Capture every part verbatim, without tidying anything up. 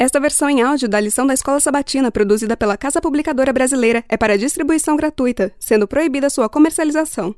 Esta versão em áudio da lição da Escola Sabatina, produzida pela Casa Publicadora Brasileira, é para distribuição gratuita, sendo proibida sua comercialização.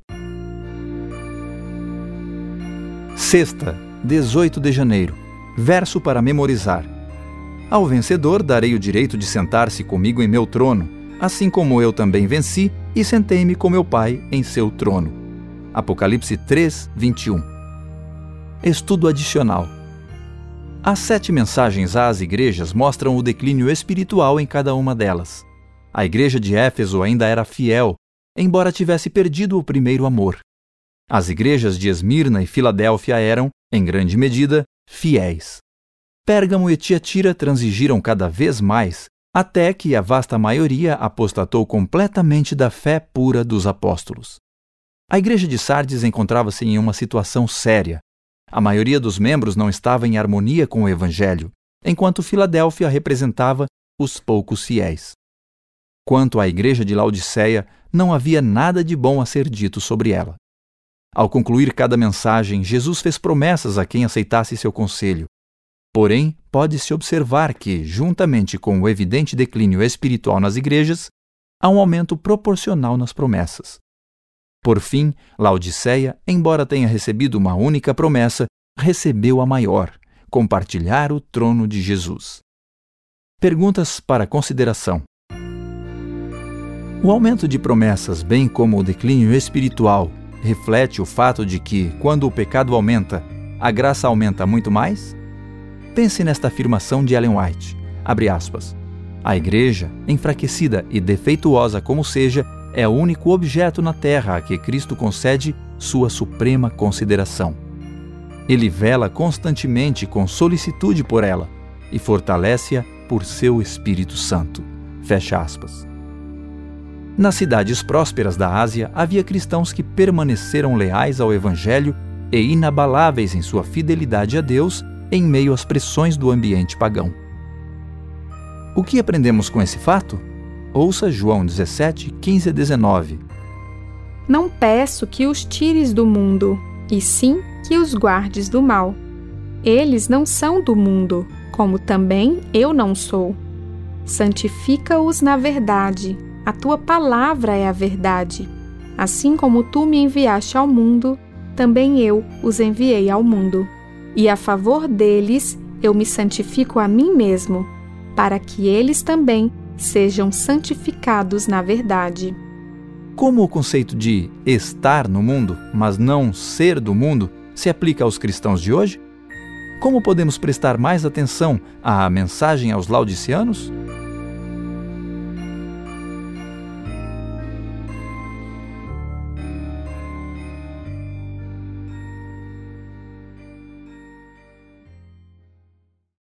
Sexta, dezoito de janeiro. Verso para memorizar. Ao vencedor darei o direito de sentar-se comigo em meu trono, assim como eu também venci e sentei-me com meu Pai em seu trono. Apocalipse três, vinte e um. Estudo adicional. As sete mensagens às igrejas mostram o declínio espiritual em cada uma delas. A igreja de Éfeso ainda era fiel, embora tivesse perdido o primeiro amor. As igrejas de Esmirna e Filadélfia eram, em grande medida, fiéis. Pérgamo e Tiatira transigiram cada vez mais, até que a vasta maioria apostatou completamente da fé pura dos apóstolos. A igreja de Sardes encontrava-se em uma situação séria. A maioria dos membros não estava em harmonia com o Evangelho, enquanto Filadélfia representava os poucos fiéis. Quanto à igreja de Laodiceia, não havia nada de bom a ser dito sobre ela. Ao concluir cada mensagem, Jesus fez promessas a quem aceitasse seu conselho. Porém, pode-se observar que, juntamente com o evidente declínio espiritual nas igrejas, há um aumento proporcional nas promessas. Por fim, Laodiceia, embora tenha recebido uma única promessa, recebeu a maior: compartilhar o trono de Jesus. Perguntas para consideração. O aumento de promessas, bem como o declínio espiritual, reflete o fato de que, quando o pecado aumenta, a graça aumenta muito mais? Pense nesta afirmação de Ellen White, abre aspas, a igreja, enfraquecida e defeituosa como seja, é o único objeto na terra a que Cristo concede sua suprema consideração. Ele vela constantemente com solicitude por ela e fortalece-a por seu Espírito Santo. Fecha aspas. Nas cidades prósperas da Ásia, havia cristãos que permaneceram leais ao Evangelho e inabaláveis em sua fidelidade a Deus em meio às pressões do ambiente pagão. O que aprendemos com esse fato? Ouça João dezessete, quinze a dezenove. Não peço que os tires do mundo, e sim que os guardes do mal. Eles não são do mundo, como também eu não sou. Santifica-os na verdade. A tua palavra é a verdade. Assim como tu me enviaste ao mundo, também eu os enviei ao mundo. E a favor deles eu me santifico a mim mesmo, para que eles também sejam santificados na verdade. Como o conceito de estar no mundo, mas não ser do mundo, se aplica aos cristãos de hoje? Como podemos prestar mais atenção à mensagem aos laodiceanos?